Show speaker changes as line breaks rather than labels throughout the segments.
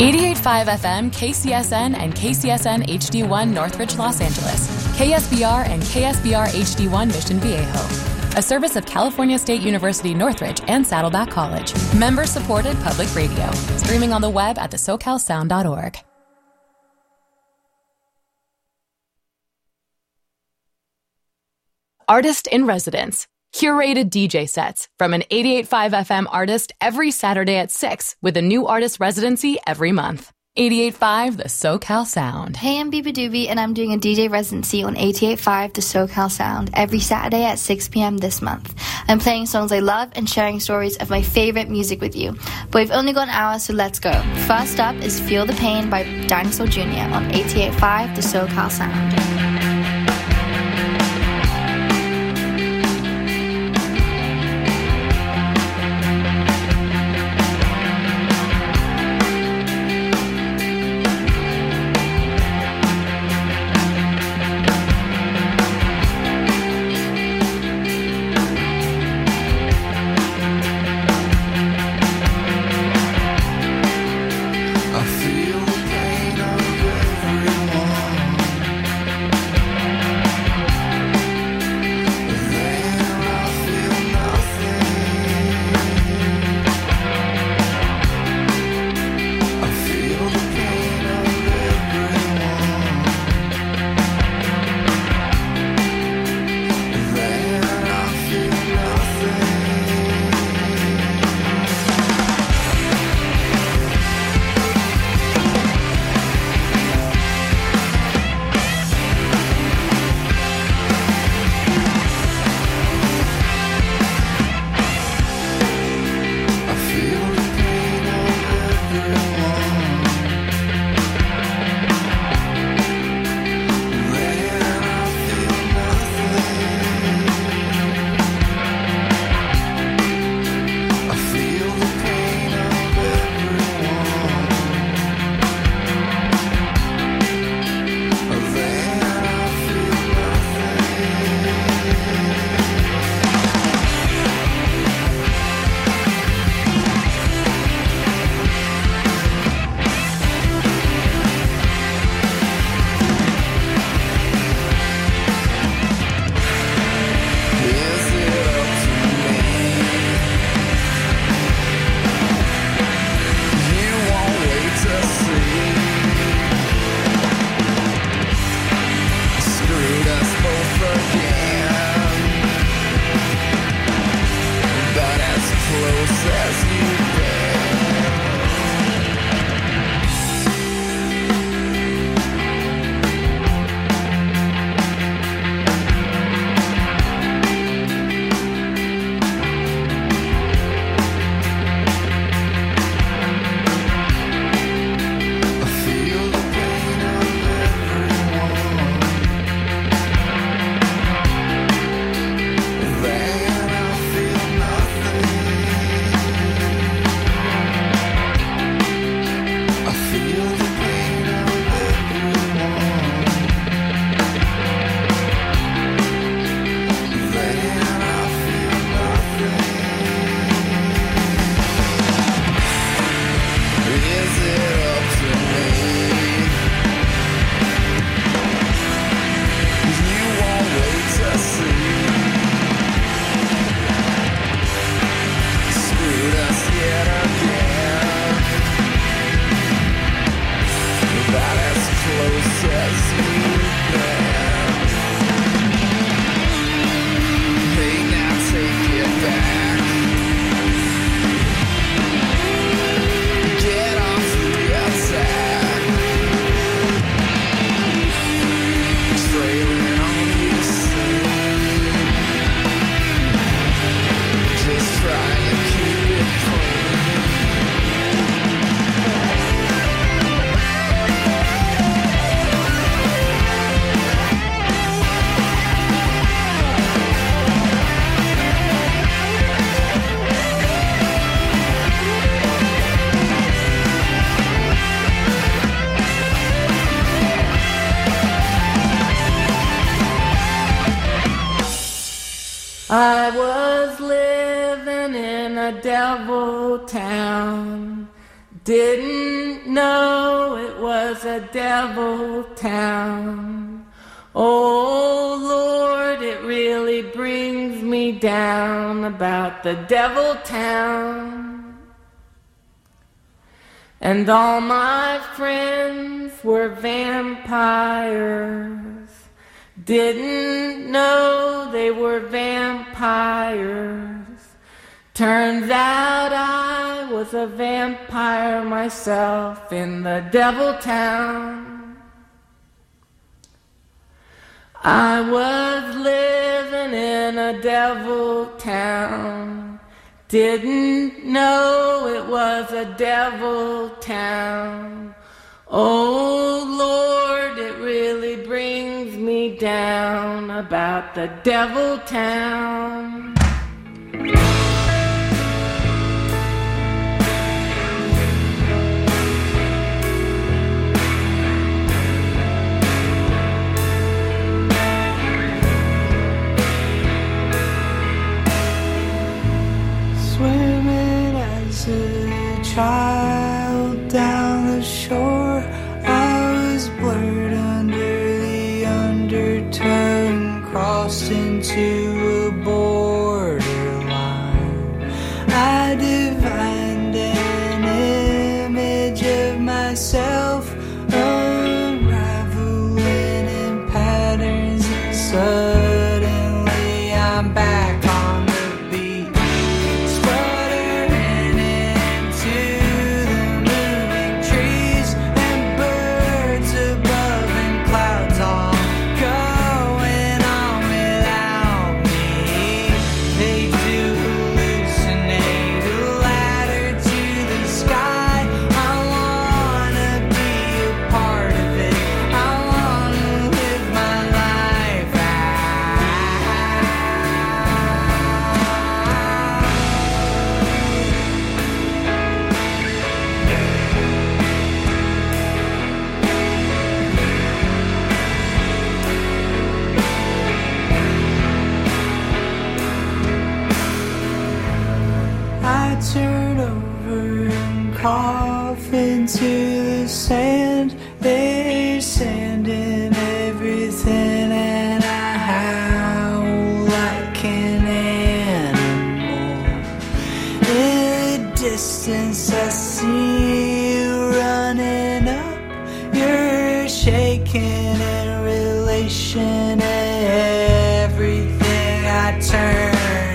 88.5 FM, KCSN, and KCSN HD1 Northridge, Los Angeles. KSBR and KSBR HD1 Mission Viejo. A service of California State University Northridge and Saddleback College. Member-supported public radio. Streaming on the web at thesocalsound.org. Artist in Residence. Curated DJ sets from an 88.5 FM artist every Saturday at 6 with a new artist residency every month. 88.5 The SoCal Sound.
Hey, I'm Biba Doobie, and I'm doing a DJ residency on 88.5 The SoCal Sound every Saturday at 6 p.m. this month. I'm playing songs I love and sharing stories of my favorite music with you. But we've only got an hour, so let's go. First up is Feel the Pain by Dinosaur Jr. on 88.5 The SoCal Sound.
I was living in a devil town.
Didn't know it was a devil town. Oh Lord, it really brings me down about the devil town. And all my friends were vampires. Didn't know they were vampires. Turns out I was a vampire myself in the devil town. I was living in a devil town. Didn't know it was a devil town. Oh Lord, it really brings me down about the devil town.
Swimming as a child down the shore, I was blurred under the undertow, crossed into a borderline. I divined an image of myself, unraveling in patterns, and suddenly I'm back on the beat. Turn over and cough into the sand. There's sand in everything, and I howl like an animal. In the distance I see you running up. You're shaking in relation to everything. I turn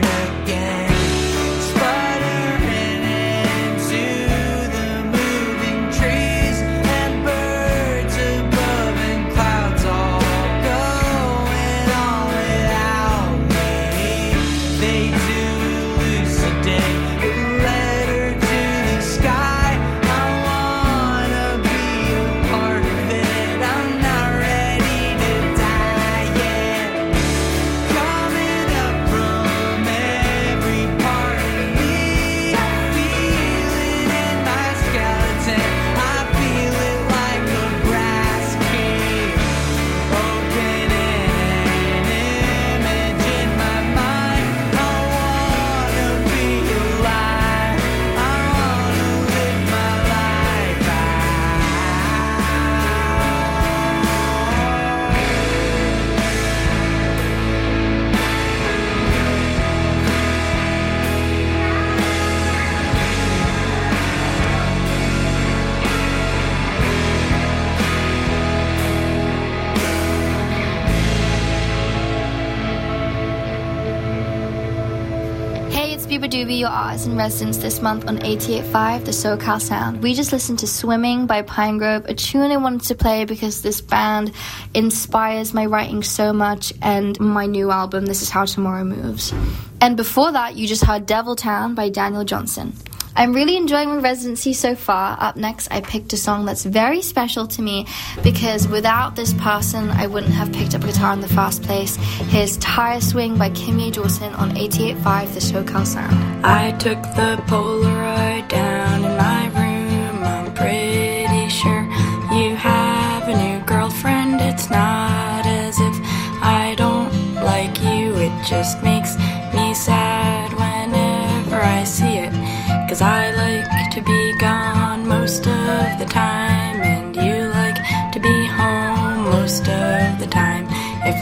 Doobie, your artist in residence this month on 88.5 The SoCal Sound. We just listened to Swimming by Pinegrove, a tune I wanted to play because this band inspires my writing so much, and my new album, This Is How Tomorrow Moves. And before that, you just heard Devil Town by Daniel Johnson. I'm really enjoying my residency so far. Up next, I picked a song that's very special to me because without this person, I wouldn't have picked up guitar in the first place. Here's Tire Swing by Kimmy Dawson on 88.5 The SoCal Sound.
I took the Polaroid down in my room. I'm pretty sure you have a new girlfriend. It's not as if I don't like you. It just makes me sad whenever I see it. 'Cause I like to be gone most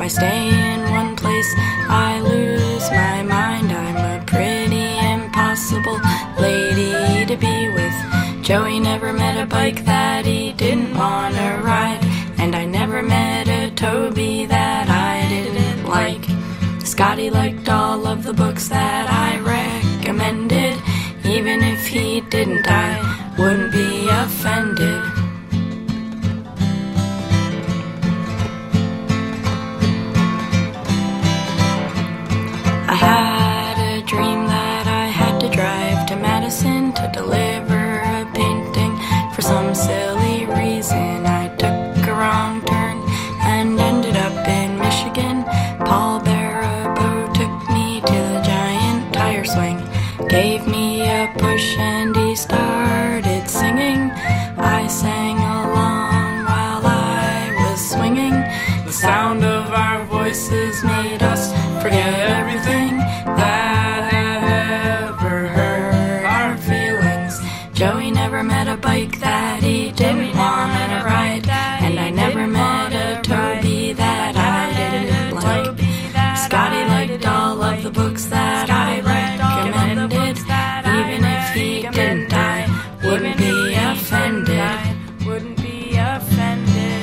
I stay in one place, I lose my mind. I'm a pretty impossible lady to be with. Joey never met a bike that he didn't want to ride, and I never met a Toby that I didn't like. Scotty liked all of the books that I recommended. Even if he didn't, I wouldn't be offended. I had a dream that I had to drive to Madison to deliver a painting. For some silly reason, I took a wrong turn and ended up in Michigan. Paul Barabo took me to the giant tire swing, gave me a push and he started singing. I sang along while I was swinging. The sound of our voices made us forget everything that had ever hurt our feelings. Joey never met a bike that he didn't want to ride, and I never met a Toby that I didn't like. Scotty liked all of the books that I recommended. Even if he didn't, I wouldn't be offended. Wouldn't be offended.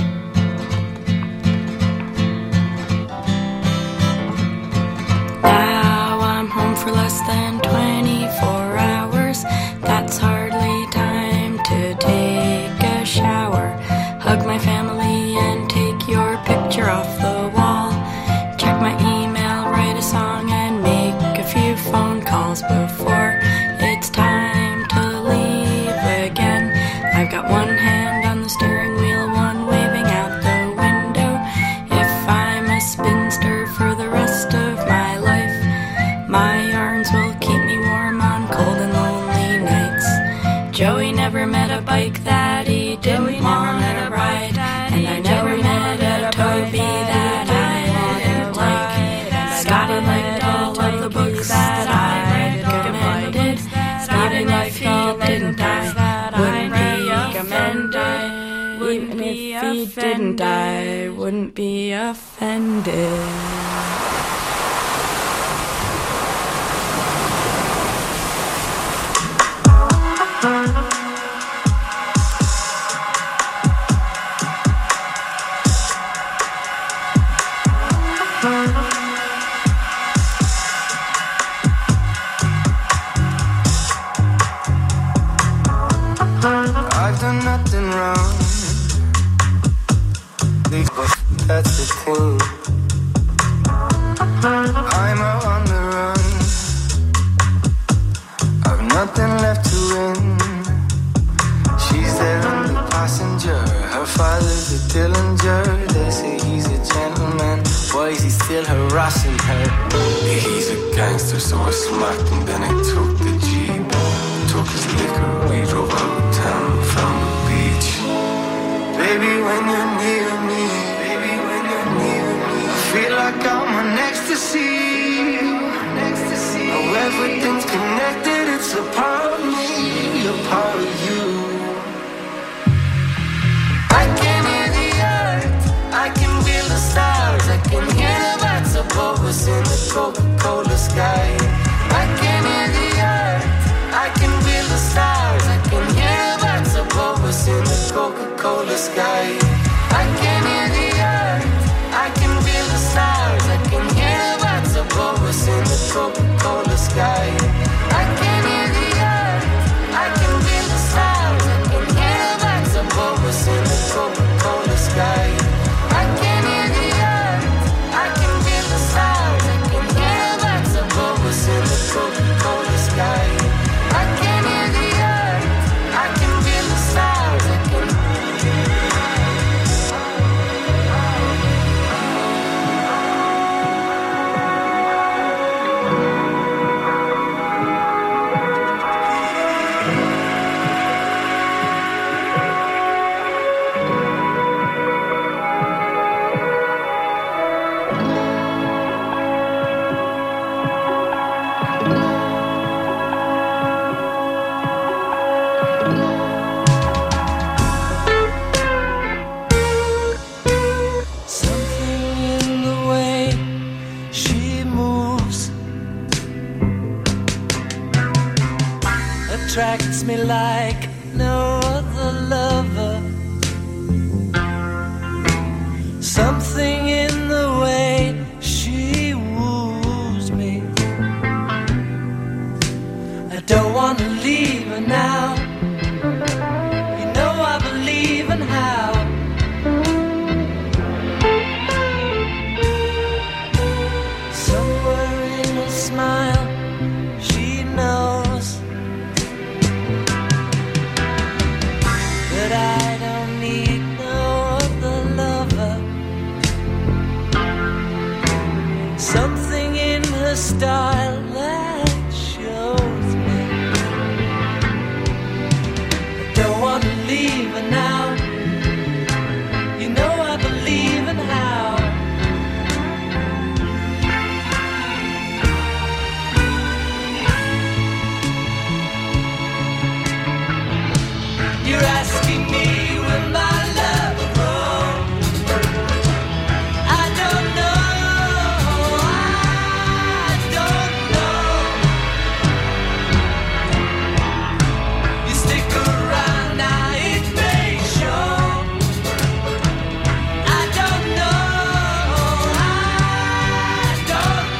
Now I'm home for less than 24 hours. That's hardly time to take a shower, hug my family and take your picture off the wall, check my email, write a song and make a few phone calls before it's time to leave again. I've got one hand on the steering wheel, one waving out the window. If I'm a spinster for the rest of my life, my yarns will keep me warm on cold and lonely nights. Joey never met a bike that he didn't want to ride, and I never met a Toby that I didn't like. Scotty liked all of the books that I recommended. Even if he didn't, I wouldn't be offended. Even if he didn't, I wouldn't be offended.
I've done nothing wrong. That's the thing. I'm out on the run. I've nothing left to win. She's there on the passenger. Her father's a Dillinger. They say he's a gentleman. Why is he still harassing her? He's a gangster, so I smacked him. Then I took the Jeep, took his liquor. We drove out of town, found the beach. Baby, when you're near me, baby, when you're near me, I feel like I'm on ecstasy. How everything's connected, it's a part of me, a part of you. I can hear the earth, I can feel the stars, I can hear the bats above us in the Coca-Cola sky. I can hear the earth, I can feel the stars, I can hear the bats above us in the Coca-Cola sky. I can hear the earth, I can feel the stars, I can hear the bats above us in the Coca-Cola sky. I can hear the earth. attracts me like no other lover. Something in the way she woos me. I don't want to leave her now. You know I believe in how. Somewhere in her smile she knows that I don't need no other lover. Something in her style that shows me I don't want to leave her now. You know I believe in how. You're asking me when my love will grow. I don't know, I don't know. You stick around now, it may show. I don't know, I don't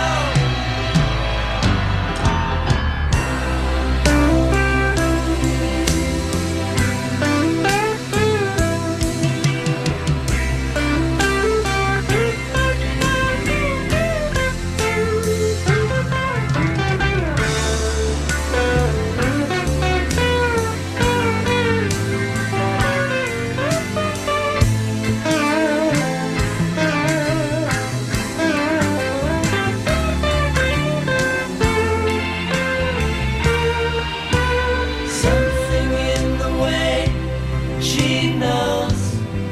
something in the way she knows,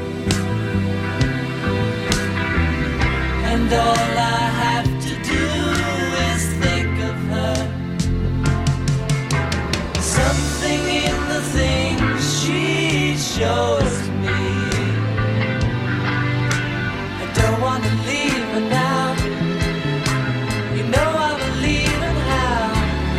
and all I have to do is think of her. Something in the things she shows me. I don't want to leave her now. You know I believe in how.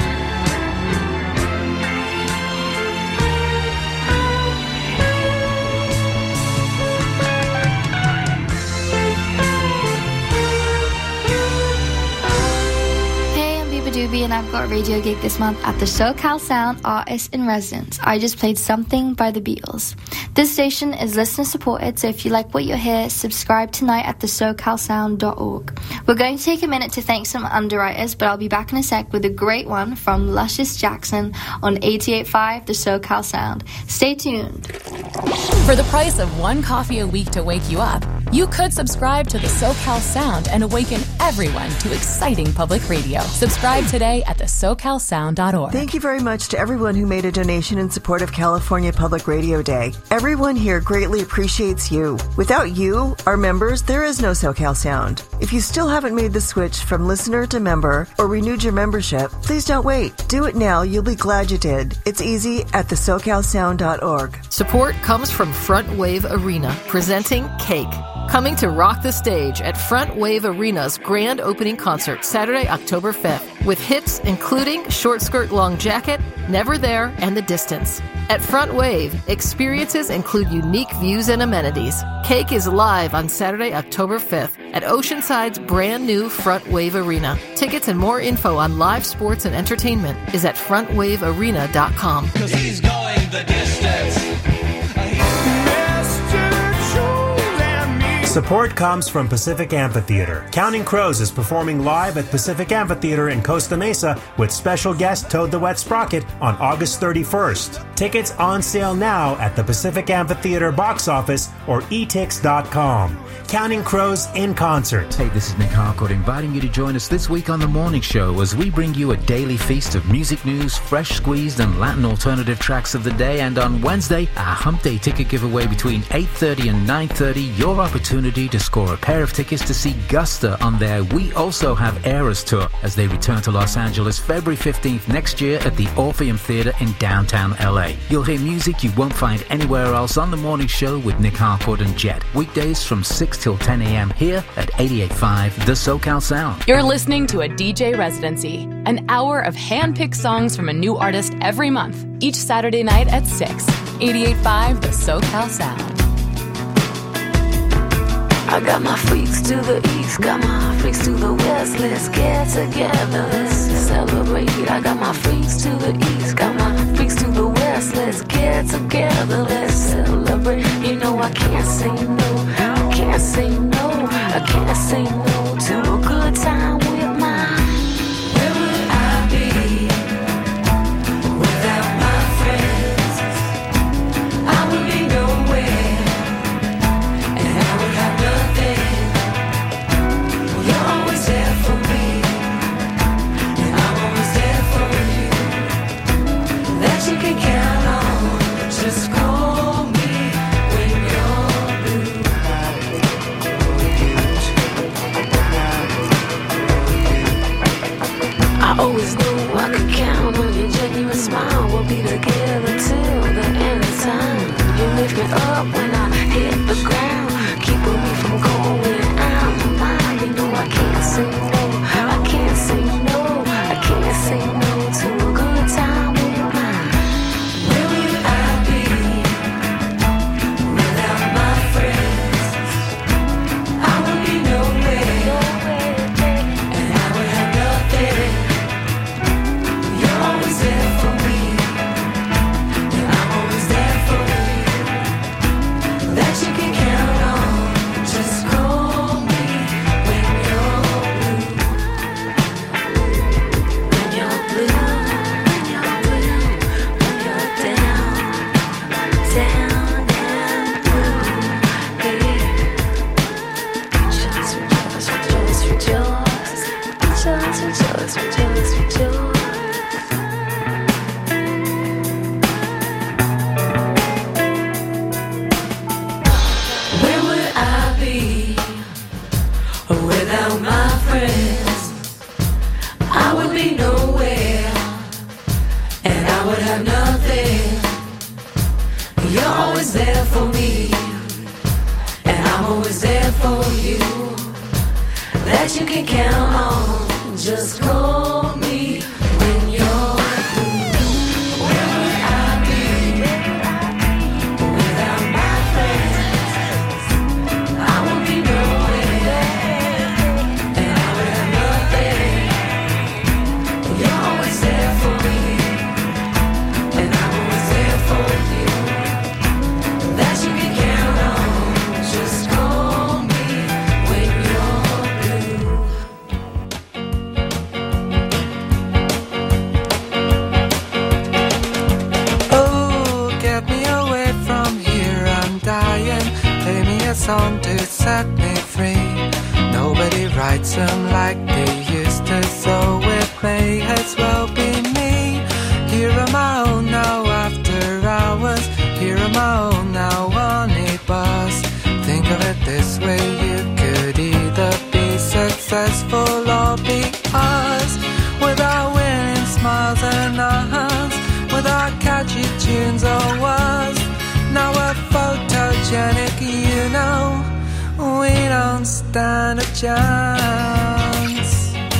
Hey, I'm Biba Doobie and I've got a radio gig this month at the SoCal Sound Artist in Residence. I just played Something by the Beatles. This station is listener supported, so if you like what you hear, subscribe tonight at thesocalsound.org. We're going to take a minute to thank some underwriters, but I'll be back in a sec with a great one from Luscious Jackson on 88.5 The SoCal Sound. Stay tuned.
For the price of one coffee a week to wake you up, you could subscribe to the SoCal Sound and awaken everyone to exciting public radio. Subscribe today at thesocalsound.org.
Thank you very much to everyone who made a donation in support of California Public Radio Day. Everyone here greatly appreciates you. Without you, our members, there is no SoCal Sound. If you still haven't made the switch from listener to member or renewed your membership, please don't wait. Do it now. You'll be glad you did. It's easy at thesocalsound.org.
Support comes from Front Wave Arena, presenting Cake. Coming to rock the stage at Front Wave Arena's grand opening concert Saturday, October 5th, with hits including Short Skirt Long Jacket, Never There, and The Distance. At Front Wave, experiences include unique views and amenities. Cake is live on Saturday, October 5th at Oceanside's brand new Front Wave Arena. Tickets and more info on live sports and entertainment is at frontwavearena.com.
'Cause he's going the distance.
Support comes from Pacific Amphitheater. Counting Crows is performing live at Pacific Amphitheater in Costa Mesa with special guest Toad the Wet Sprocket on August 31st. Tickets on sale now at the Pacific Amphitheater box office or etix.com. Counting Crows in concert.
Hey, this is Nick Harcourt inviting you to join us this week on The Morning Show as we bring you a daily feast of music news, fresh squeezed and Latin alternative tracks of the day. And on Wednesday, our Hump Day ticket giveaway between 8:30 and 9:30, your opportunity opportunity to score a pair of tickets to see Gusta on their We Also Have Eras tour as they return to Los Angeles February 15th next year at the Orpheum Theatre in downtown LA. You'll hear music you won't find anywhere else on The Morning Show with Nick Harcourt and Jet. Weekdays from 6 till 10 a.m. here at 88.5 The SoCal Sound.
You're listening to a DJ Residency, an hour of hand-picked songs from a new artist every month, each Saturday night at 6. 88.5 The SoCal Sound.
I got my freaks to the east, got my freaks to the west. Let's get together, let's celebrate. I got my freaks to the east, got my freaks to the west. Let's get together, let's celebrate. You know I can't say no, I can't say no, I can't say no to a good time with mine. Where would I be without my friends? I would be nowhere, and I would have nothing. You're always there for me, and I'm always there for you. That you can count on. Just call me when you're blue. I always knew I could count on your genuine smile. We'll be together till the end of time. You lift me up when I hit the ground, keeping me from going out of mind. You know I can't say no, I can't say no, I can't say no to a good time with mine. Where would I be without my friends? I would be nowhere, and I would have nothing. You're always there for me, and I'm always there for you. That you can count on. Just call me when you're blue. When you're blue, when you're blue, when you're down, down and blue. Yeah. Rejoice, rejoice, rejoice, rejoice. Rejoice, rejoice, rejoice, rejoice. Where would I be without my friends? I would be nowhere, and I would have nothing. You're always there for me, and I'm always there for you. That you can count on. Just call me when you're blue. Where would I be without my friends? I would be nowhere, and I would have nothing. You're always there for me, and I'm always there for you. That you can count on. Just call me when you're blue.
Oh, get me away from here, I'm dying. Play me a song to set me free. Nobody writes them like they used to, so it may as well be me. Here am I own now after hours. Here am I own now on a bus. Think of it this way, you could either be successful or be us. Without winning smiles and hugs, without catchy tunes or words. Now we're photogenic, you know, we don't stand a chance.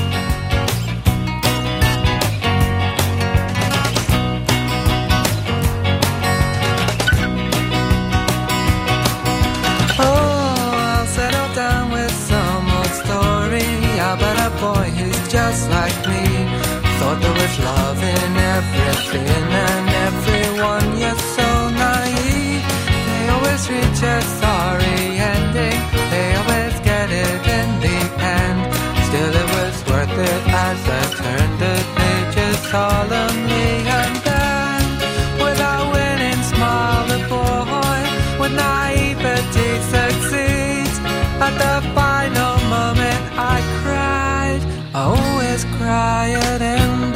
Oh, I'll settle down with some old story about a boy who's just like me. Thought there was love in everything and everyone, you're so naive. They always reach a sorry ending, they always get it in the end. Still it was worth it as I turned the pages solemnly. And then, without winning, smile the boy with naivety succeeds. At the final moment I cried, I always cry at endings.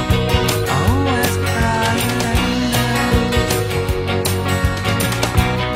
I always cry at endings.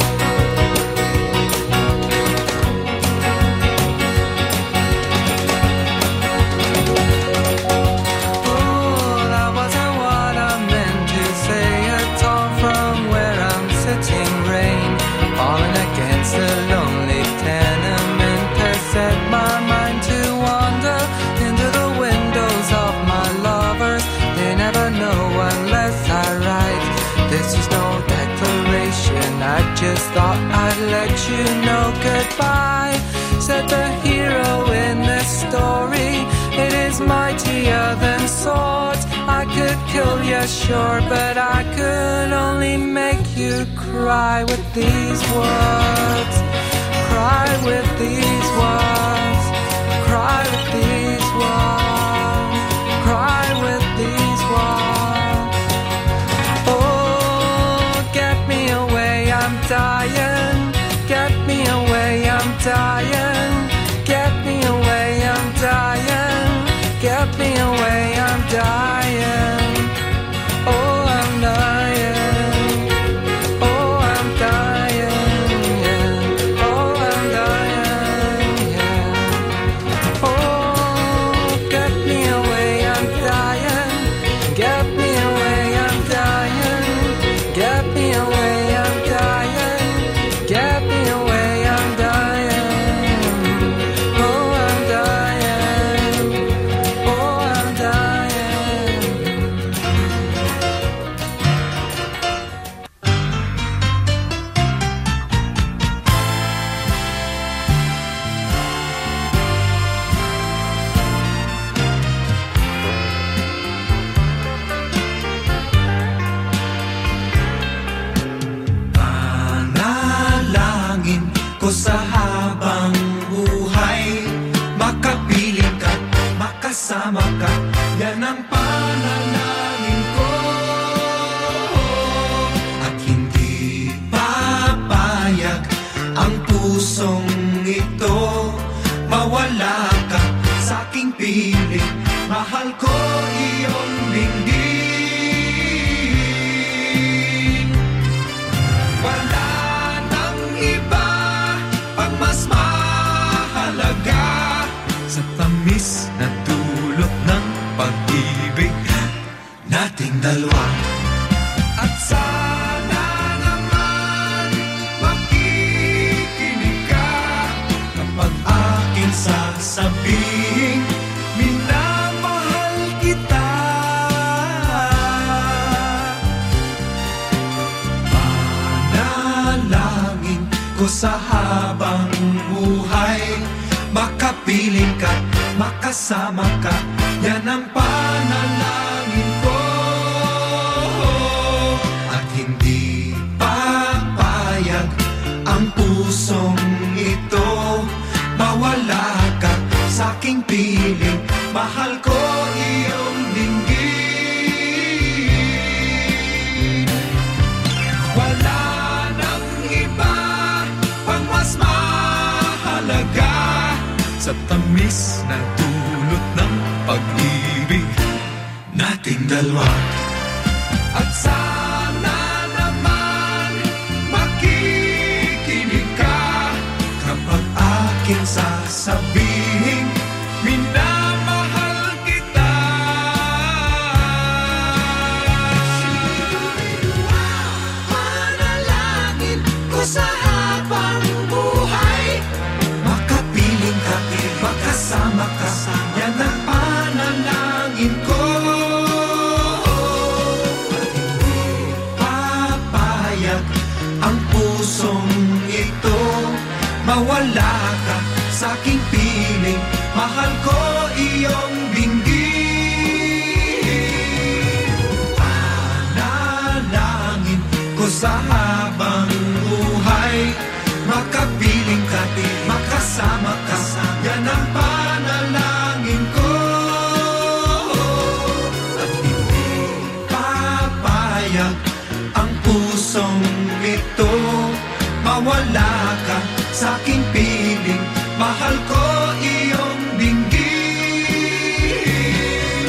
I just thought I'd let you know goodbye. Said the hero in this story, it is mightier than swords. I could kill you, sure, but I could only make you cry with these words. Cry with these words. Cry with these words. Cry with these words. Oh, get me away, I'm dying. Get me away, I'm dying. Get me away, I'm dying. Get me away, I'm dying. Oh, I'm dying. Oh, I'm dying, yeah. Oh, I'm dying, yeah. Oh, get me away, I'm dying. Get me away, I'm dying. Get me away, I'm dying. Get me away, I'm dying. Oh, I'm dying. Oh, I'm dying.
Panalangin ko sa habang buhay, makapiling ka, makasama ka, yan ang panalangin ko. At hindi papayag ang pusong ito, mawala ka sa aking piling, mahal ko iyong dinggin. Wala nang iba pang mas mahalaga sa tamis na dulot ng pag-ibig nating dalawa. At sana naman makikinig ka kapag aking sasabihin, minamahal kita. Panalangin ko sa habang buhay, makapiling ka, makasama ka, yan ang panalangin ko. At hindi papayag ang pusong ito, mawala ka sa aking piling, mahal ko iyong dinggin. Wala nang iba pang mas mahalaga sa tamis na dulot ng pag-ibig nating dalawa. At sana naman makikinig ka kapag aking sasabihin, minamahal kita. Panalangin ko sa habang buhay, makapiling ka, makasama ka, yan ang panalangin ko. At hindi papayag ang pusong ito, mawala ka sa aking piling, mahal ko iyong dinggin. Panalangin ko sa habang buhay, makapiling ka, makasama ka, yan ang panalangin ko. At hindi papayag ang pusong ito, mawala ka sa aking piling, mahal ko iyong dinggin.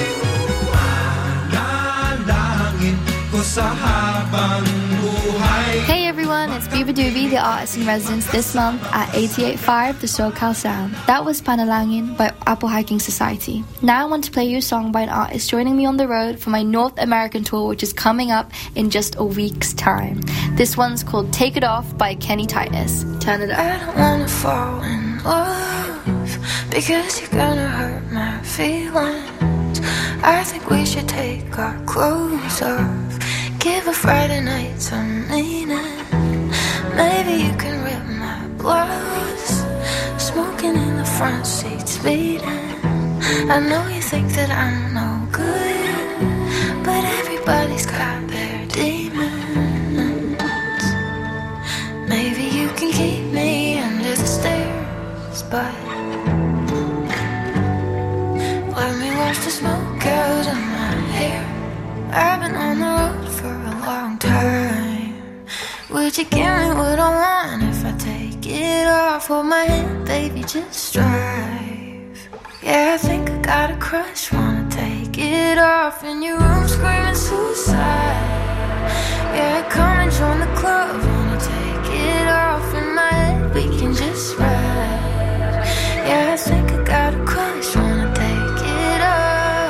Panalangin ko sa habang buhay.
Hey everyone, it's Biba Doobie, the artist in residence this month at 88.5 The SoCal Sound. That was Panalangin by Apple Hiking Society. Now I want to play you a song by an artist joining me on the road for my North American tour, which is coming up in just a week's time. This one's called Take It Off by Kenny Titus. Turn it up.
I don't wanna fall in love because you're gonna hurt my feelings. I think we should take our clothes off, give a Friday night some meaning. you can rip my blouse. Smoking in the front seat, speeding. I know you think that I'm no good, but everybody's got their demons. Maybe you can keep me under the stairs, but let me wash the smoke out of my hair. I've been on the road for a long time. Would you give me what I want if I take it off? Hold my hand, baby, just drive. Yeah, I think I got a crush, wanna take it off. In your room screaming suicide. Yeah, come and join the club, wanna take it off. In my head, we can just ride. Yeah, I think I got a crush, wanna take it off.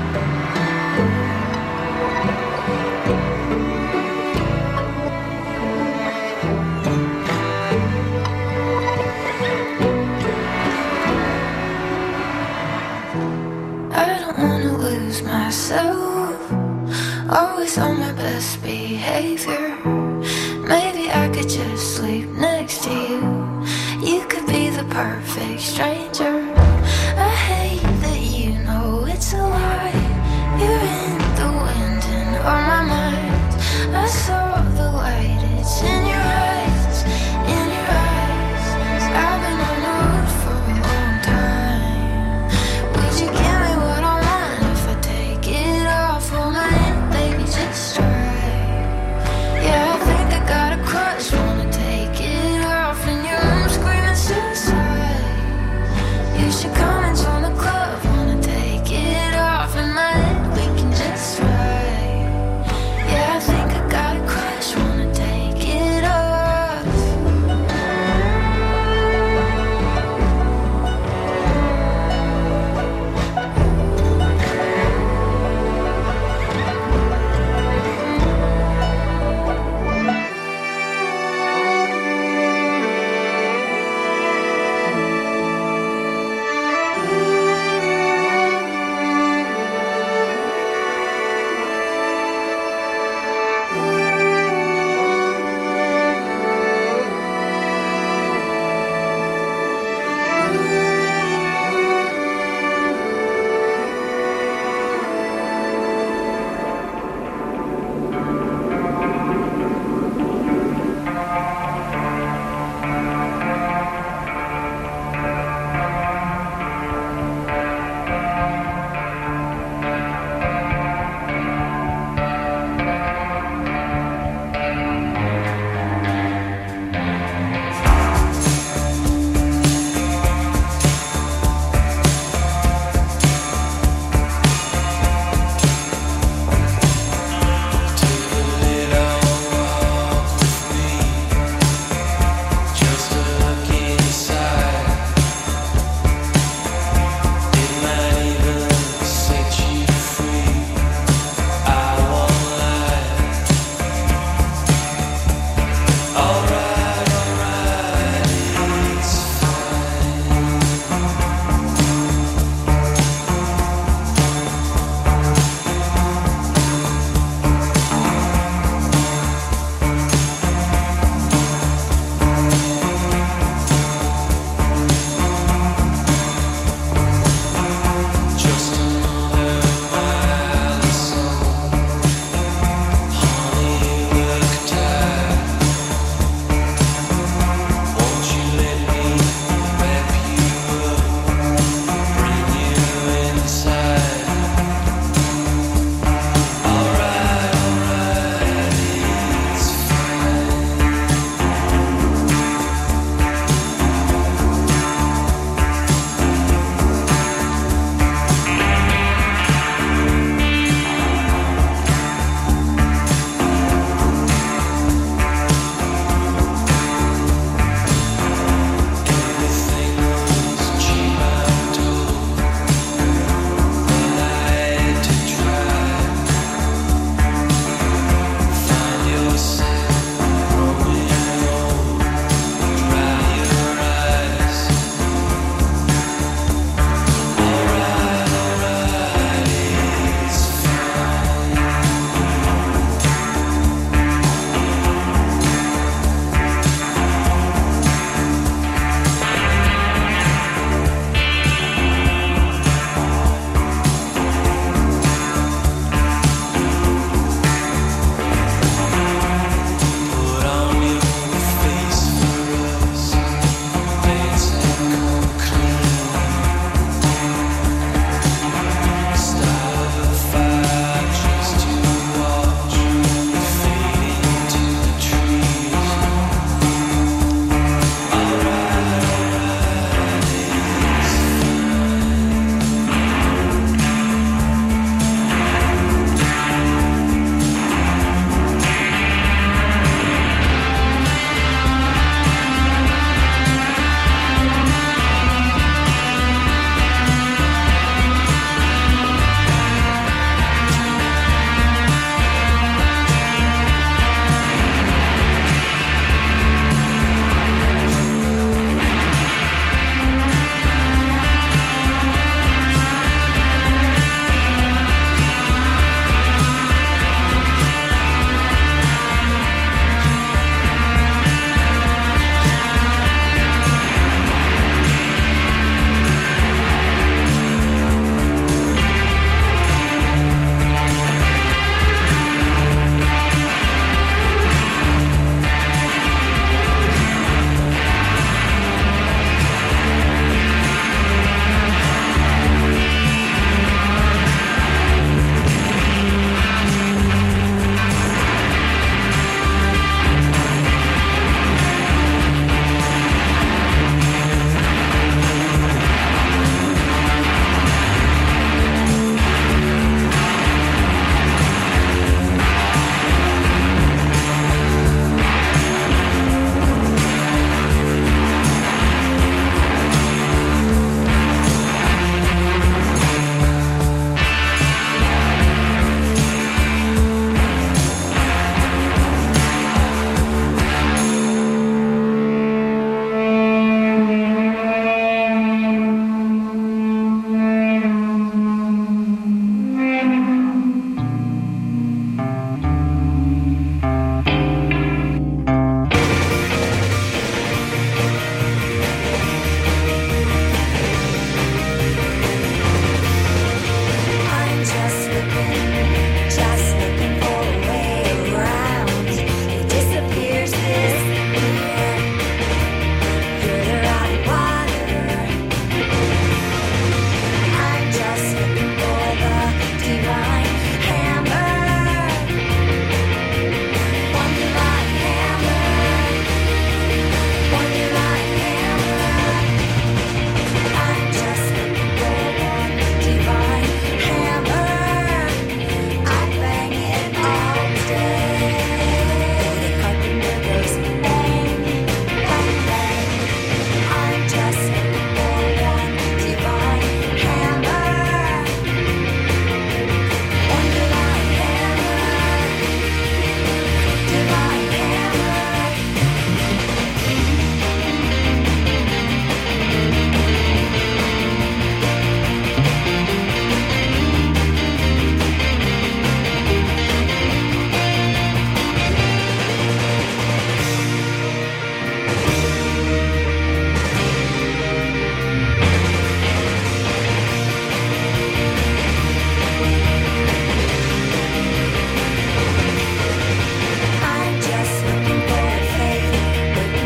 I don't wanna lose myself, always on my best behavior. Maybe I could just sleep next to you. You could be the perfect stranger. I hate that you know it's a lie. You're in the wind and on my mind. I saw the light, it's in your eyes, in your eyes. I've been on the road for a long time. Would you give me what I want if I take it off? Hold my hand, baby, just drive. Yeah, I think I got a crush, wanna take it off. In your room screaming suicide.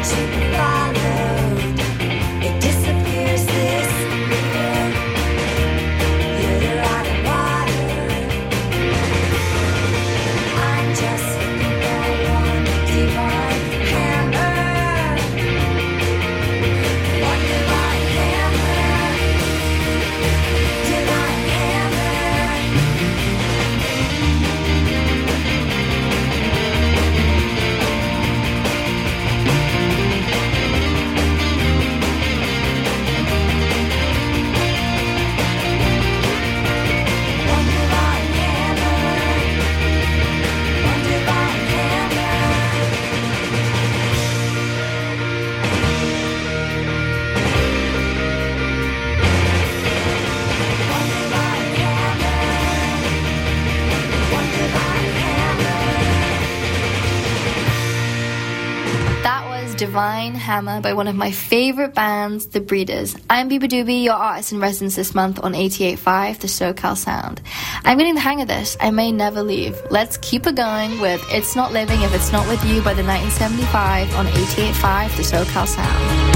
Divine Hammer by one of my favorite bands, The Breeders. I'm Biba Doobie, your artist in residence this month on 88.5, the SoCal Sound. I'm getting the hang of this. I may never leave. Let's keep it going with It's Not Living If It's Not With You by the 1975 on 88.5, the SoCal Sound.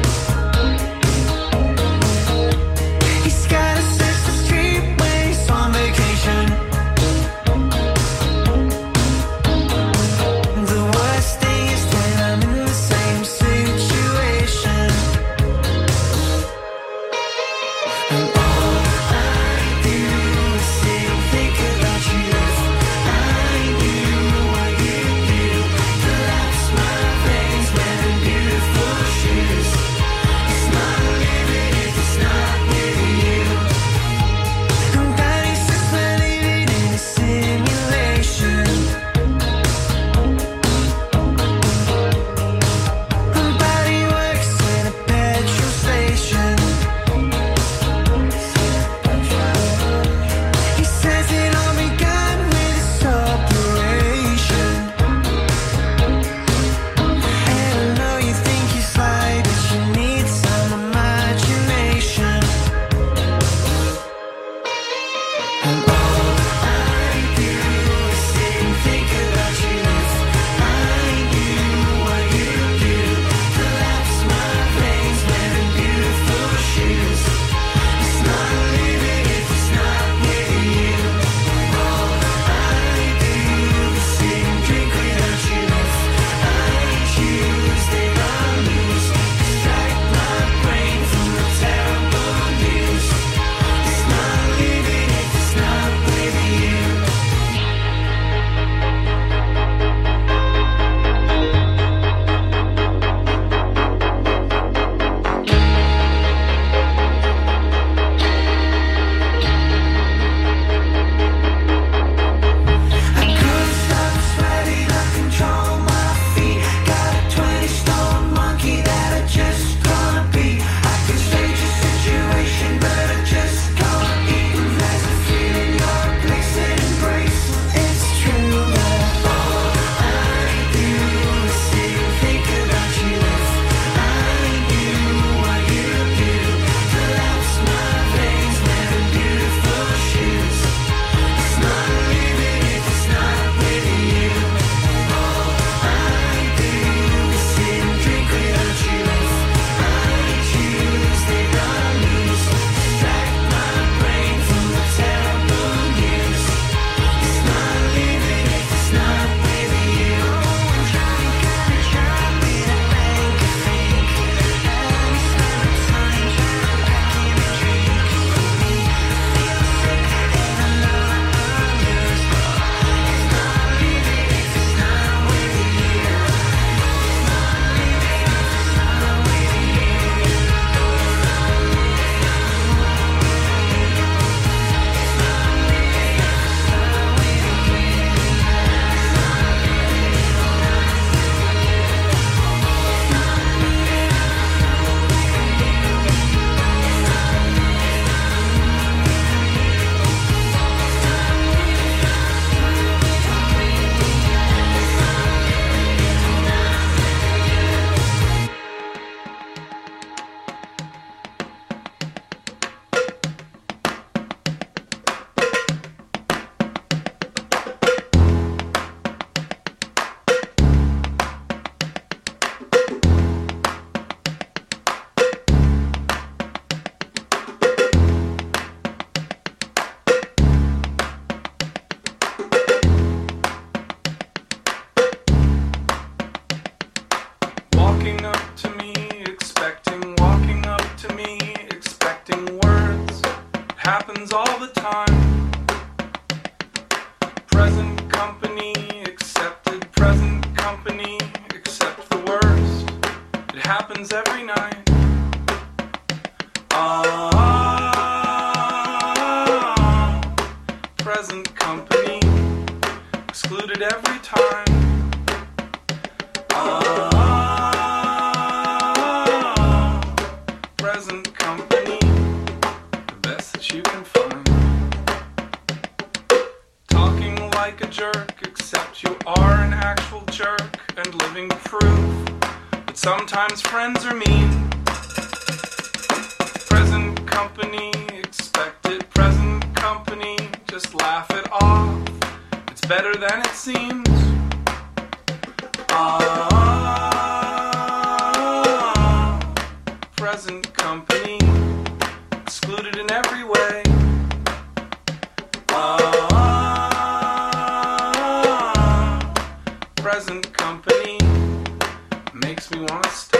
He's got a sister streetways on
happens all the time. Present company accepted, present company accept the worst. It happens every night. Present company excluded every time. Present company, the best that you can find. Talking like a jerk, except you are an actual jerk, and living proof that sometimes friends are mean. Present company, expected present company, just laugh it off. It's better than it seems. Present company, excluded in every way. Present company makes me want to stay.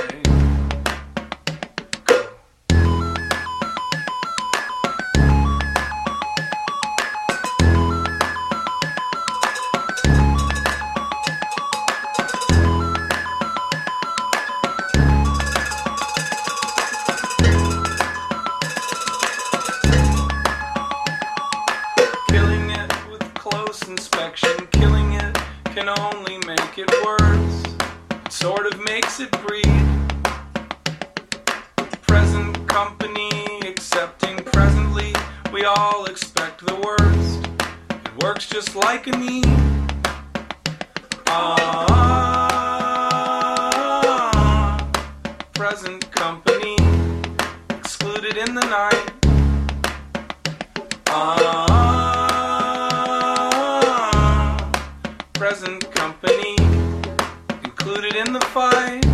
Killing it with close inspection, killing it can only make it worse. It sort of makes it breed. Present company accepting presently, we all expect the worst. It works just like a need. Present company excluded in the night. Present company included in the fight.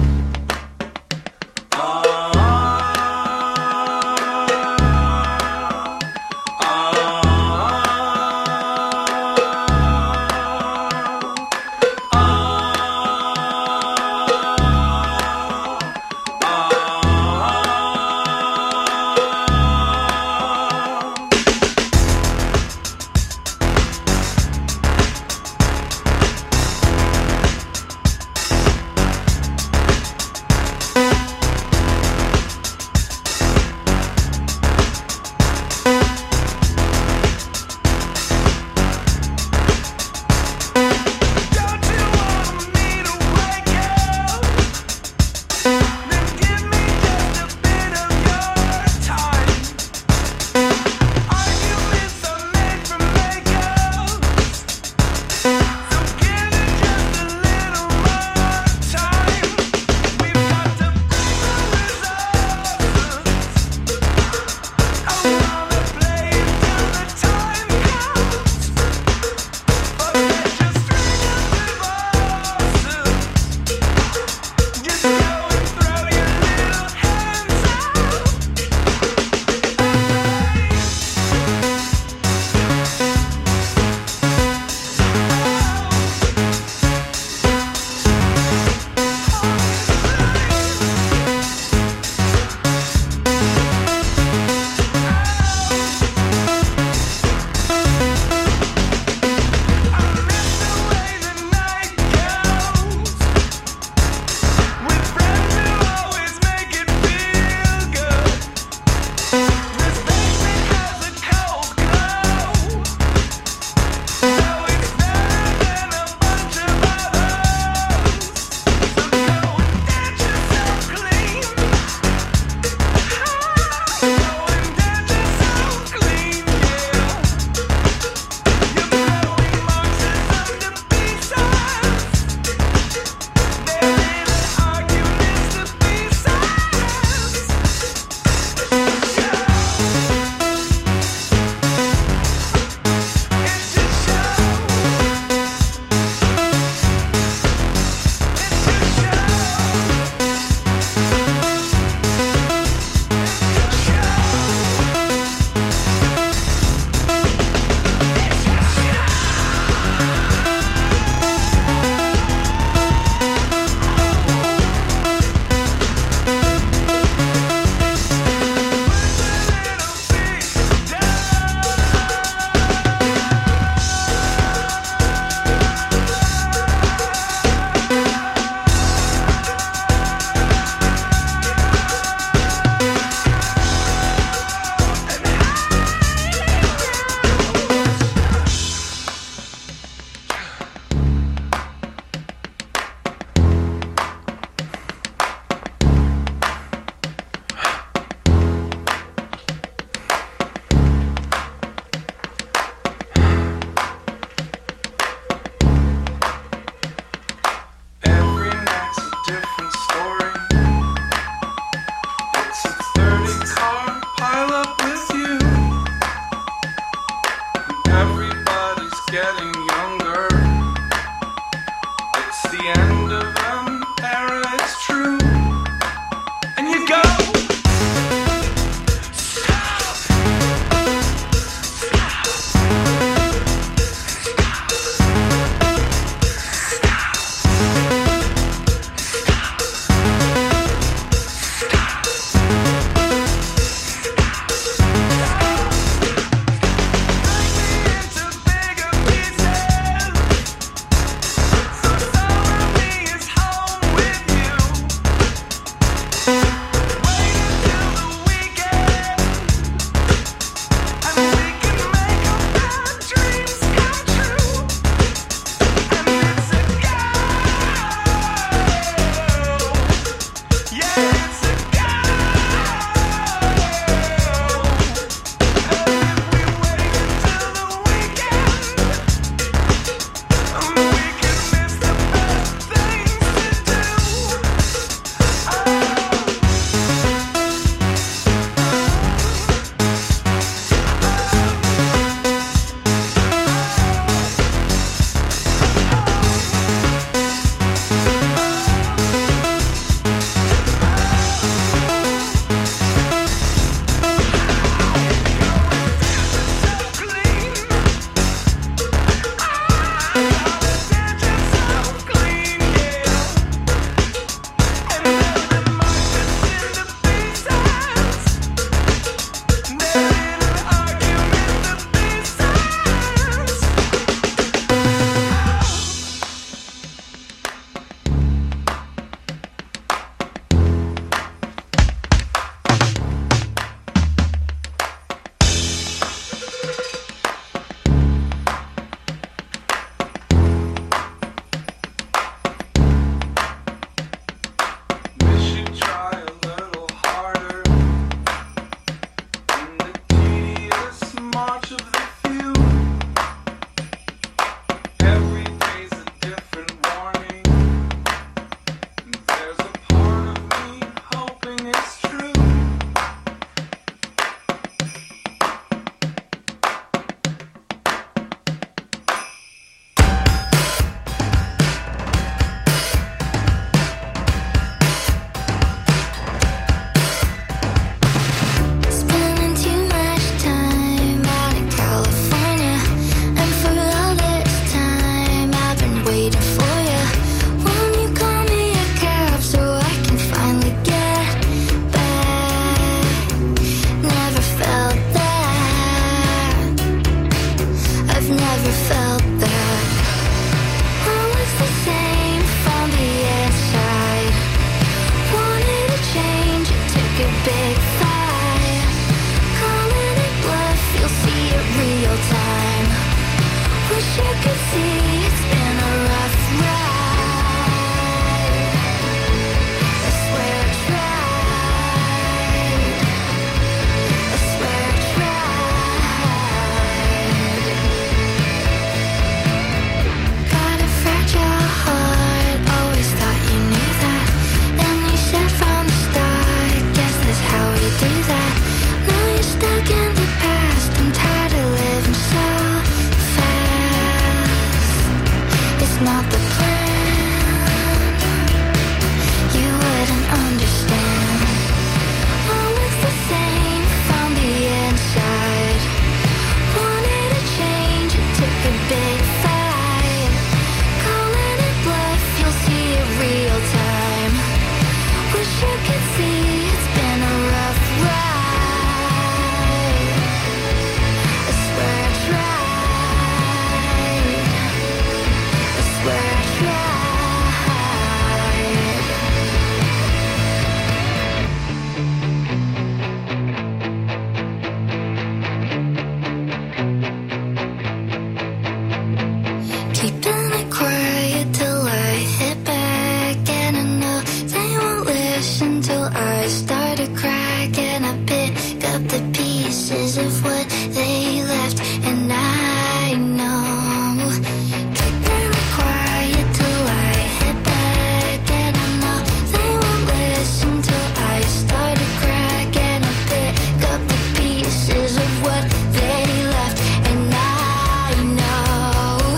keeping it quiet till I hit back. And I know they won't listen till I start to crack. And I pick up the pieces of what they left. And I know, keeping it quiet till I hit back. And I know they won't listen till I start to crack. And I pick up the pieces of what they left. And I know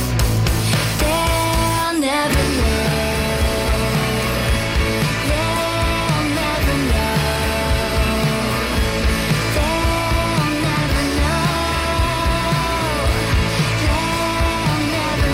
they'll never know. They'll never know. They'll never know. They'll never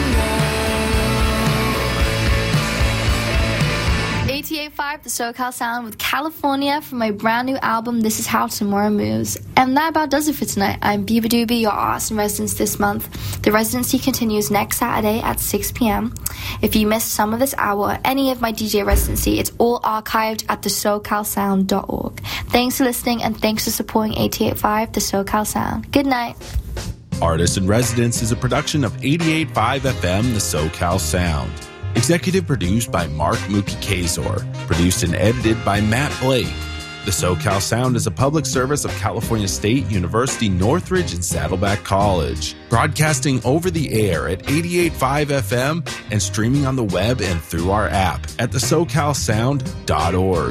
know.
88.5 The SoCal Sound with California from my brand new album, This Is How Tomorrow Moves. And that about does it for tonight. I'm Biba Doobie, your artist in residence this month. The residency continues next Saturday at 6 p.m. If you missed some of this hour or any of my DJ residency, it's all archived at thesocalsound.org. Thanks for listening and thanks for supporting 88.5 The SoCal Sound. Good night.
Artist in Residence is a production of 88.5 FM The SoCal Sound. Executive produced by Mark Mookie Kazor. Produced and edited by Matt Blake. The SoCal Sound is a public service of California State University Northridge and Saddleback College. Broadcasting over the air at 88.5 FM and streaming on the web and through our app at thesocalsound.org.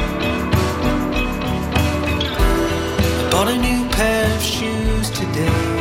Bought a new pair of shoes today.